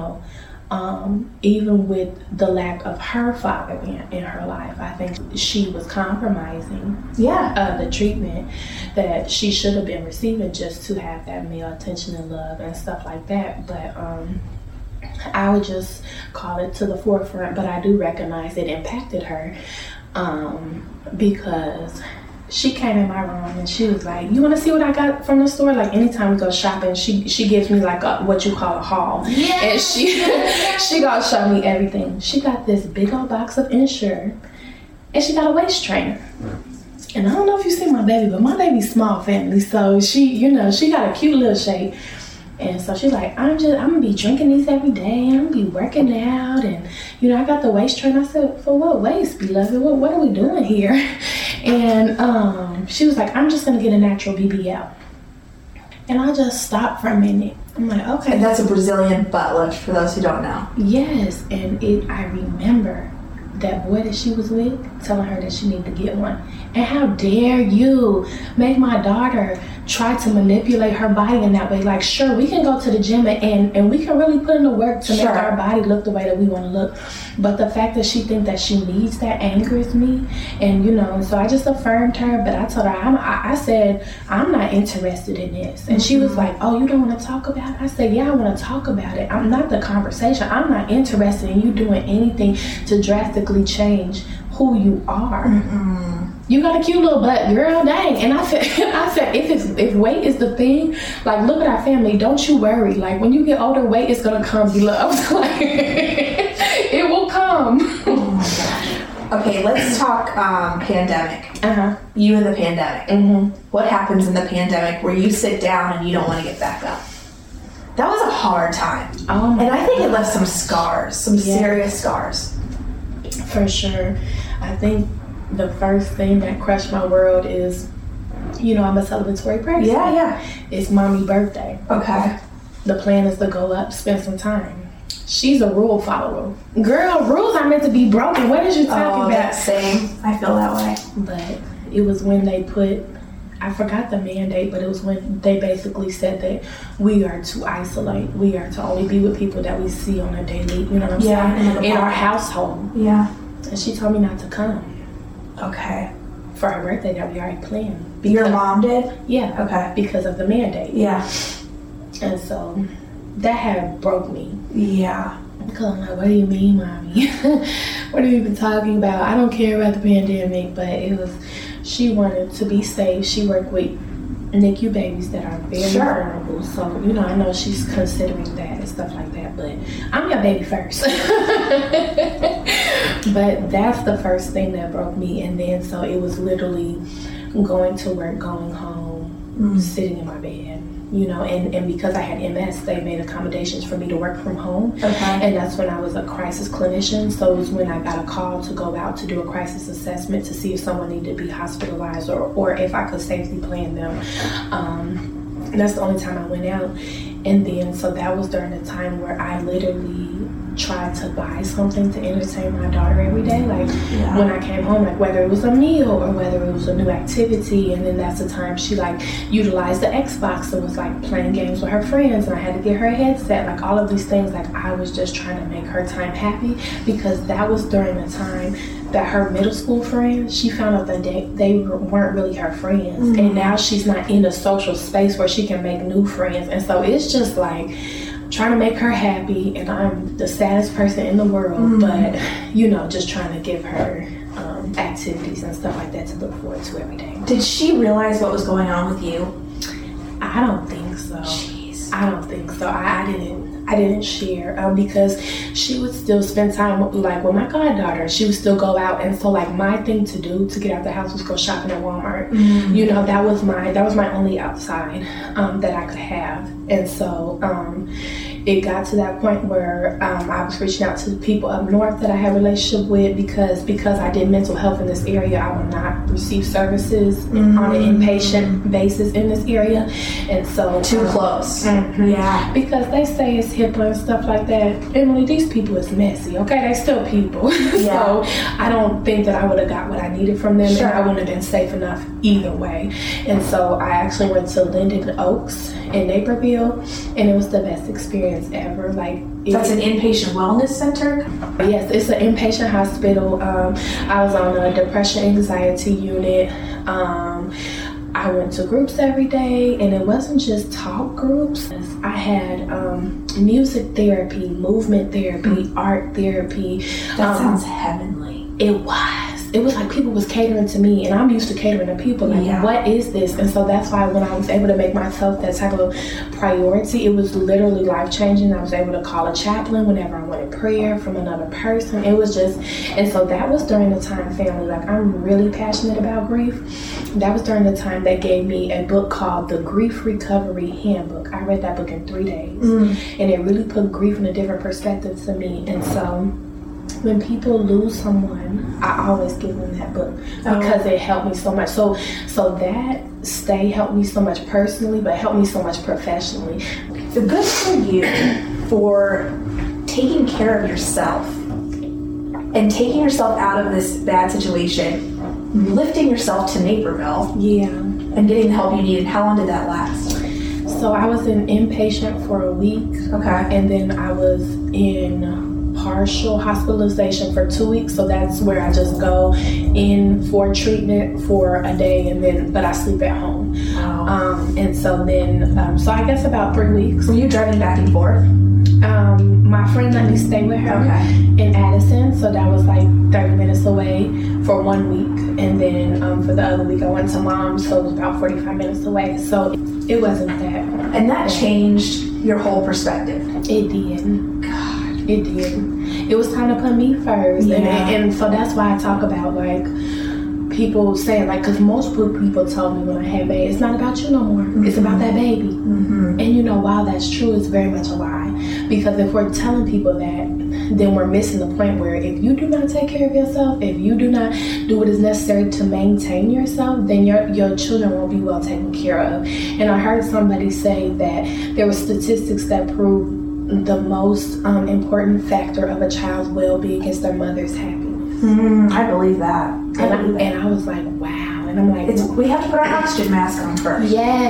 even with the lack of her father in her life, I think she was compromising the treatment that she should have been receiving just to have that male attention and love and stuff like that. But I would just call it to the forefront. But I do recognize it impacted her because she came in my room and she was like, you want to see what I got from the store? Like anytime we go shopping, she gives me like what you call a haul. Yeah. And she gonna show me everything. She got this big old box of Ensure and she got a waist trainer. And I don't know if you see my baby, but my baby's small family. So she got a cute little shape. And so she's like, I'm gonna be drinking these every day. I'm gonna be working out, and I got the waist trainer. I said, for what waist, beloved? What are we doing here? And she was like, I'm just gonna get a natural BBL. And I just stopped for a minute. I'm like, okay. And that's a Brazilian butt lift for those who don't know. Yes, and I remember that boy that she was with telling her that she needed to get one. And how dare you make my daughter try to manipulate her body in that way? Like, sure, we can go to the gym and we can really put in the work to make our body look the way that we want to look. But the fact that she thinks that she needs that angers me. And, so I just affirmed her, but I told her, I said, I'm not interested in this. And she was like, oh, you don't want to talk about it? I said, yeah, I want to talk about it. I'm not the conversation. I'm not interested in you doing anything to drastically change who you are. You got a cute little butt, girl, dang. And I said, if weight is the thing, like, look at our family, don't you worry. Like, when you get older, weight is gonna come, beloved. Like, it will come. Oh my gosh. Okay, let's talk pandemic. You and the pandemic. What happens in the pandemic where you sit down and you don't want to get back up? That was a hard time. And I think it left some scars, some serious scars. For sure. I think the first thing that crushed my world is, I'm a celebratory person. Yeah. It's mommy's birthday. Okay. The plan is to go up, spend some time. She's a rule follower. Girl, rules are meant to be broken. What is you talking about? Same. I feel that way. But it was when they put, I forgot the mandate, but it was when they basically said that we are to isolate. We are to only be with people that we see on a daily, you know what I'm saying? In our household. Yeah. And she told me not to come. Okay. For her birthday that we already planned. Your mom did? Yeah. Okay. Because of the mandate. Yeah. And so that had broke me. Yeah. Because I'm like, what do you mean, Mommy? What have you been talking about? I don't care about the pandemic, but it was, she wanted to be safe. She worked with NICU babies that are very vulnerable. So, I know she's considering that and stuff like that, but I'm your baby first. But that's the first thing that broke me. And then, so it was literally going to work, going home, sitting in my bed. And because I had MS, they made accommodations for me to work from home. Okay. And that's when I was a crisis clinician. So it was when I got a call to go out to do a crisis assessment to see if someone needed to be hospitalized or if I could safely plan them. That's the only time I went out. And then, so that was during the time where I literally tried to buy something to entertain my daughter every day. Like when I came home, like whether it was a meal or whether it was a new activity. And then that's the time she like utilized the Xbox and was like playing games with her friends, and I had to get her a headset. Like all of these things, like I was just trying to make her time happy, because that was during the time that her middle school friends, she found out that they weren't really her friends. And now she's not in a social space where she can make new friends. And so it's just like trying to make her happy, and I'm the saddest person in the world, but just trying to give her activities and stuff like that to look forward to every day. Did she realize what was going on with you? I don't think so. Jeez. I don't think so. I didn't share because she would still spend time with my goddaughter. She would still go out, and so like my thing to do to get out the house was go shopping at Walmart. That was my only outside that I could have. And so it got to that point where I was reaching out to the people up north that I had a relationship with, because I did mental health in this area. I would not receive services on an inpatient basis in this area. And so too close. Yeah, because they say it's HIPAA and stuff like that. Emily, these people is messy, okay? They still people. So I don't think that I would have got what I needed from them, and I wouldn't have been safe enough either way. And so I actually went to Linden Oaks in Naperville, and it was the best experience ever. That's an inpatient wellness center? Yes, it's an inpatient hospital. I was on a depression anxiety unit. I went to groups every day, and it wasn't just talk groups. I had music therapy, movement therapy, art therapy. That sounds heavenly. It was like people was catering to me, and I'm used to catering to people. What is this? And so that's why when I was able to make myself that type of priority, it was literally life-changing. I was able to call a chaplain whenever I wanted prayer from another person. It was just, and so that was during the time, family, like I'm really passionate about grief. That was during the time they gave me a book called The Grief Recovery Handbook. I read that book in 3 days, and it really put grief in a different perspective to me. And so when people lose someone, I always give them that book because it helped me so much. So that stay helped me so much personally, but helped me so much professionally. So good for you for taking care of yourself and taking yourself out of this bad situation, lifting yourself to Naperville, and getting the help you needed. How long did that last? So I was an inpatient for a week, and then I was in partial hospitalization for 2 weeks. So that's where I just go in for treatment for a day, but I sleep at home. And so then, so I guess about 3 weeks. Were you driving back and forth? My friend let me stay with her in Addison, so that was like 30 minutes away for 1 week. And then for the other week I went to Mom's, so it was about 45 minutes away. So it wasn't that. And that changed your whole perspective. It did. God, it did. It was time to put me first. And so that's why I talk about people saying because most people told me when I had baby, it's not about you no more. It's about that baby. And while that's true, it's very much a lie. Because if we're telling people that, then we're missing the point where if you do not take care of yourself, if you do not do what is necessary to maintain yourself, then your children won't be well taken care of. And I heard somebody say that there were statistics that prove the most important factor of a child's well-being is their mother's happiness. I believe that. And I was like, wow. And I'm like, we have to put our oxygen mask on first.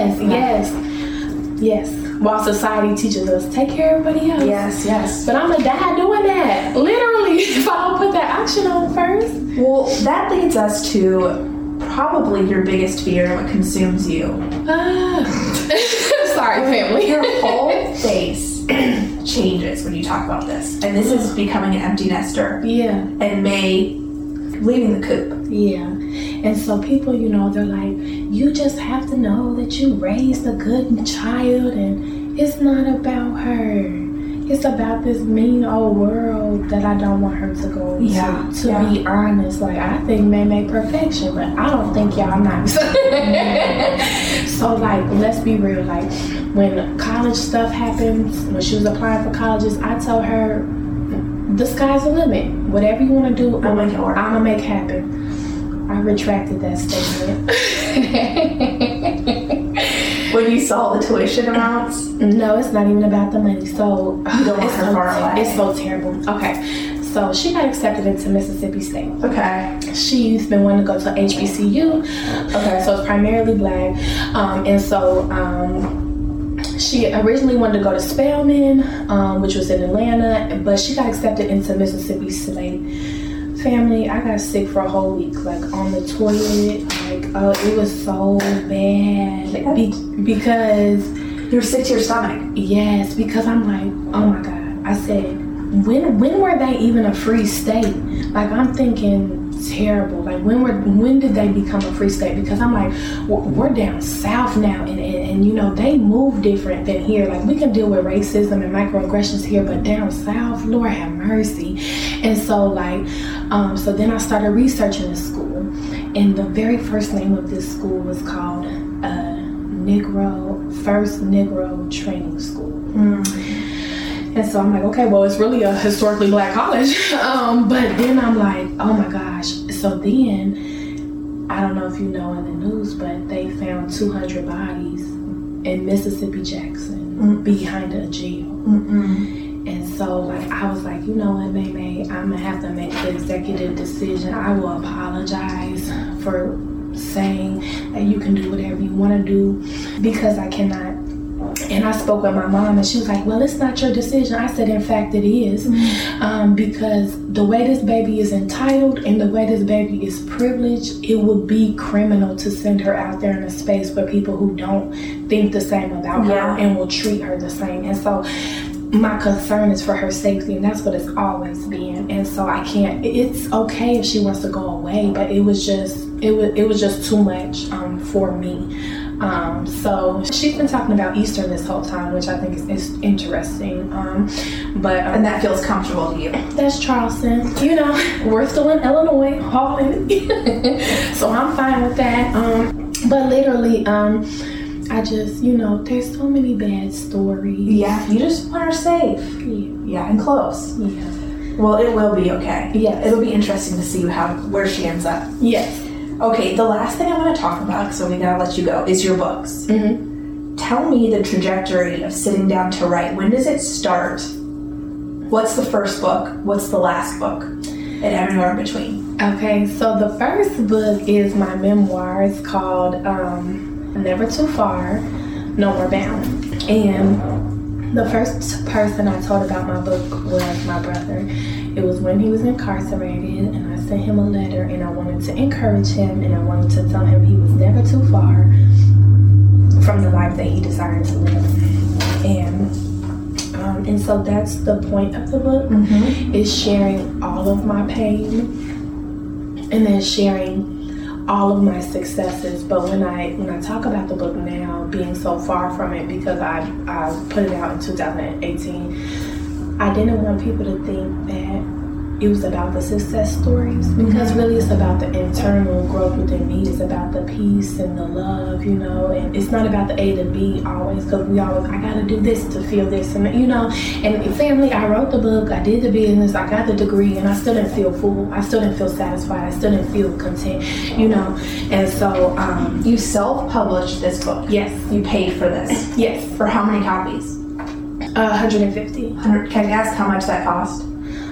Yes. While society teaches us, take care of everybody else. Yes. But I'm gonna die doing that. Literally, if I don't put that oxygen on first. Well, that leads us to probably your biggest fear and what consumes you. Sorry, family. Your whole face changes when you talk about this. And this is becoming an empty nester. Yeah. And May leaving the coop. Yeah. And so people, you know, they're like, you just have to know that you raised a good child, and it's not about her. It's about this mean old world that I don't want her to go into. To be honest, like, I think May perfection, but I don't think y'all nice. So, like, let's be real. Like, when college stuff happens, when she was applying for colleges, I told her, the sky's the limit. Whatever you want to do, I'm going to make happen. I retracted that statement. When you saw the tuition amounts? No, it's not even about the money. So you don't want her far away. It's so terrible. Okay, so she got accepted into Mississippi State. Okay. She's been wanting to go to HBCU. Okay. So it's primarily black, and so she originally wanted to go to Spelman, which was in Atlanta, but she got accepted into Mississippi State. Family, I got sick for a whole week, like on the toilet, like, oh, it was so bad, because you're sick to your stomach. Yes, because I'm like, oh my God. I said, when were they even a free state? Like, I'm thinking terrible. Like, when did they become a free state? Because I'm like, we're down south now, and you know, they move different than here. Like, we can deal with racism and microaggressions here, but down south, Lord have mercy. And so, like, so then I started researching the school, and the very first name of this school was called First Negro Training School. And so I'm like, okay, well, it's really a historically black college. But then I'm like, oh my gosh. So then, I don't know if you know in the news, but they found 200 bodies in Mississippi Jackson behind a jail. And so, like, I was like, you know what, May, I'm gonna have to make the executive decision. I will apologize for saying that you can do whatever you want to do, because I cannot. And I spoke with my mom, and she was like, well, it's not your decision. I said, in fact, it is. Because the way this baby is entitled and the way this baby is privileged, it would be criminal to send her out there in a space for people who don't think the same about her and will treat her the same. And so my concern is for her safety, and that's what it's always been. And so I can't, it's okay if she wants to go away, but it was just too much for me. So she's been talking about Eastern this whole time, which I think is interesting. And that feels comfortable to you. That's Charleston. You know, we're still in Illinois, Holland. So I'm fine with that. But literally, I just, you know, there's so many bad stories. Yeah, you just want her safe. Yeah, and close. Yeah. Well, it will be okay. Yeah. It'll be interesting to see where she ends up. Yes. Okay, the last thing I want to talk about, so we gotta let you go, is your books. Tell me the trajectory of sitting down to write. When does it start? What's the first book? What's the last book? And everywhere in between. Okay, so the first book is my memoir. It's called Never Too Far, No More Bound. And the first person I told about my book was my brother. It was when he was incarcerated, and I sent him a letter, and I wanted to encourage him, and I wanted to tell him he was never too far from the life that he desired to live. And so that's the point of the book, is sharing all of my pain, and then sharing all of my successes. But when I talk about the book now, being so far from it, because I put it out in 2018, I didn't want people to think that it was about the success stories, because really it's about the internal growth within me. It's about the peace and the love, you know, and it's not about the A to B always, because we always, I gotta do this to feel this, and you know, and family, I wrote the book, I did the business, I got the degree, and I still didn't feel full, I still didn't feel satisfied, I still didn't feel content, you know. And so you self-published this book. Yes. You paid for this. Yes. For how many copies? 150. Can I ask how much that cost?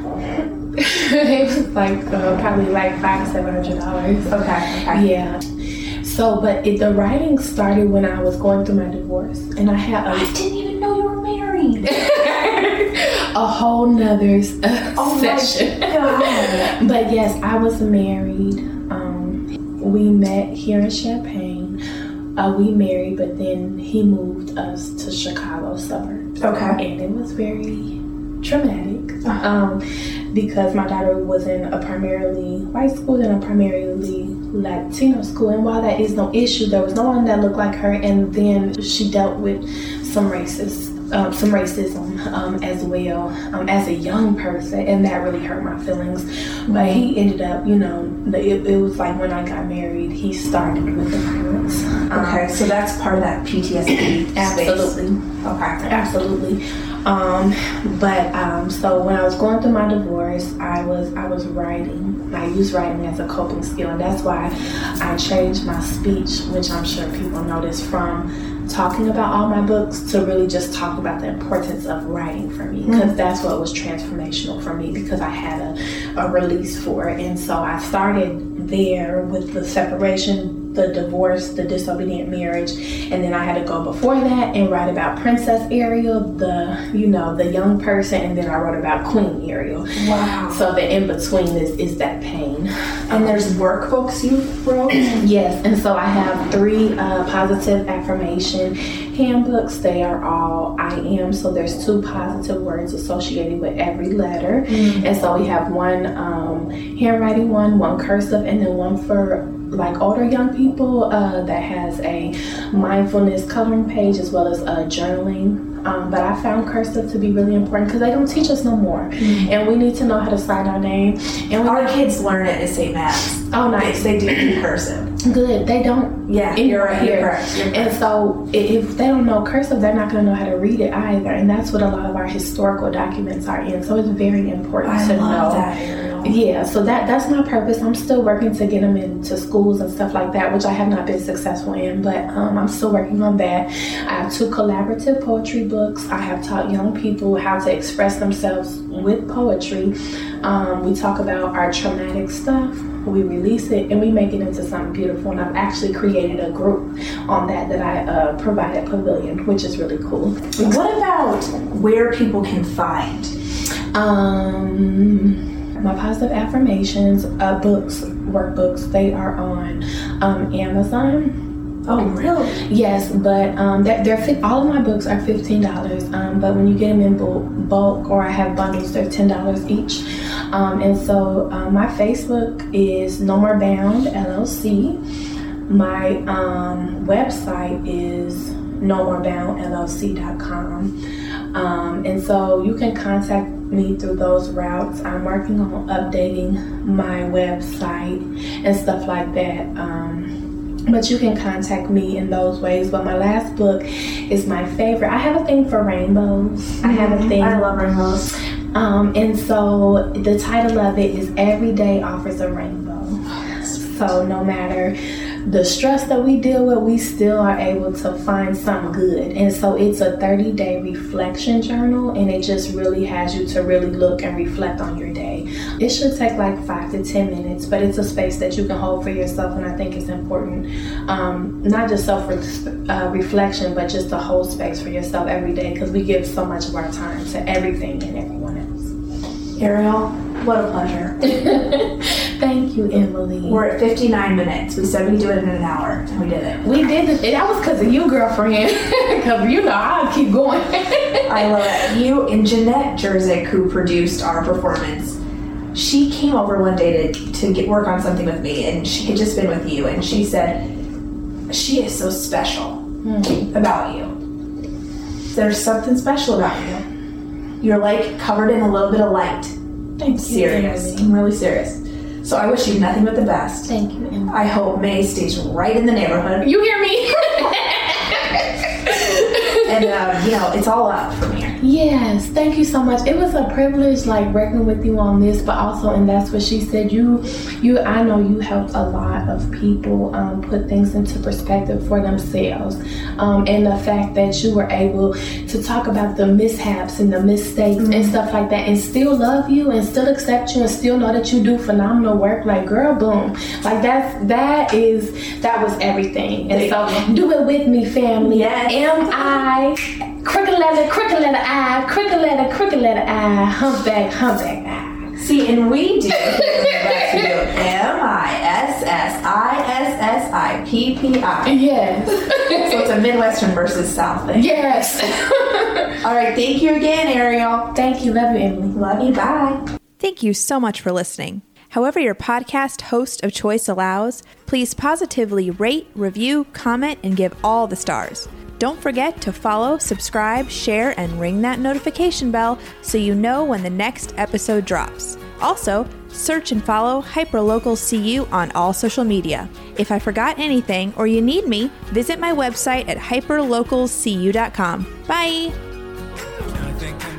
It was like probably like $500 to $700. Okay. Yeah. So, but the writing started when I was going through my divorce, and I didn't even know you were married. A whole nother session. My God. But yes, I was married. We met here in Champaign. We married, but then he moved us to Chicago suburbs. Okay. And it was very traumatic because my daughter was in a primarily white school and a primarily Latino school. And while that is no issue, there was no one that looked like her. And then she dealt with some racism as well as a young person, and that really hurt my feelings. But he ended up, it was like when I got married, he started with the violence. Okay, so that's part of that PTSD. Absolutely. Space. Okay. Absolutely. So when I was going through my divorce, I was writing. I used writing as a coping skill, and that's why I changed my speech, which I'm sure people noticed, from talking about all my books to really just talk about the importance of writing for me, because that's what was transformational for me, because I had a release for it. And so I started there with the separation, the divorce, the disobedient marriage, and then I had to go before that and write about Princess Ariel, the young person, and then I wrote about Queen Ariel. Wow. So the in between is that pain. And there's workbooks you wrote? Yes, and so I have 3 positive affirmation handbooks. They are all I am, so there's 2 positive words associated with every letter. And so we have one handwriting one cursive, and then one for like older young people that has a mindfulness coloring page as well as journaling. But I found cursive to be really important because they don't teach us no more. And we need to know how to sign our name. And our kids learn it at St. Matt's. Oh, nice. They do cursive. Good. They don't. Yeah, you're right. You're correct. And so if they don't know cursive, they're not going to know how to read it either. And that's what a lot of our historical documents are in. So it's very important to know. I love that, Ariel. Yeah, so that's my purpose. I'm still working to get them into schools and stuff like that, which I have not been successful in, but I'm still working on that. I have 2 collaborative poetry books. I have taught young people how to express themselves with poetry. We talk about our traumatic stuff, we release it, and we make it into something beautiful. And I've actually created a group on that I provide at Pavilion, which is really cool. What about where people can find? My positive affirmations books, workbooks, they are on Amazon. Oh, really? Yes, but they're all of my books are $15. But when you get them in bulk, or I have bundles, they're $10 each. And so my Facebook is No More Bound LLC. My website is nomoreboundllc.com. And so you can contact me through those routes. I'm working on updating my website and stuff like that. But you can contact me in those ways. But my last book is my favorite. I have a thing for rainbows. I have a thing. I love rainbows. And so the title of it is Every Day Offers a Rainbow. So no matter the stress that we deal with, we still are able to find something good. And so it's a 30-day reflection journal, and it just really has you to really look and reflect on your day. It should take like 5 to 10 minutes, but it's a space that you can hold for yourself, and I think it's important, not just self-reflection, but just to hold space for yourself every day, because we give so much of our time to everything and everyone else. Ariel, what a pleasure. Thank you, Emily. We're at 59 minutes. We said we'd do it in an hour, and we did it. We did it. That was because of you, girlfriend. Because I'll keep going. I love it. You and Jeanette Jerzyk, who produced our performance, she came over one day to work on something with me, and she had just been with you, and she said, she is so special about you. There's something special about you. You're like covered in a little bit of light. Thanks. Serious. I'm really serious. So I wish you nothing but the best. Thank you, Emily. I hope May stays right in the neighborhood. You hear me? And, it's all up from here. Yes, thank you so much. It was a privilege, working with you on this, but also, and that's what she said, I know you helped a lot of people put things into perspective for themselves. And the fact that you were able to talk about the mishaps and the mistakes and stuff like that, and still love you and still accept you and still know that you do phenomenal work, girl, boom. That was everything. And so do it with me, family. Yes. M-I, crooked letter I, crooked letter I, humpback I. See, and we do here in the Midwest, we do M-I-S-S-I-S-S-I-P-P-I. Yes. So it's a Midwestern versus South thing. Yes. All right, thank you again, Ariel. Thank you. Love you, Emily. Love you. Bye. Thank you so much for listening. However your podcast host of choice allows, please positively rate, review, comment, and give all the stars. Don't forget to follow, subscribe, share, and ring that notification bell so you know when the next episode drops. Also, search and follow HyperLocalCU on all social media. If I forgot anything or you need me, visit my website at hyperlocalcu.com. Bye! I think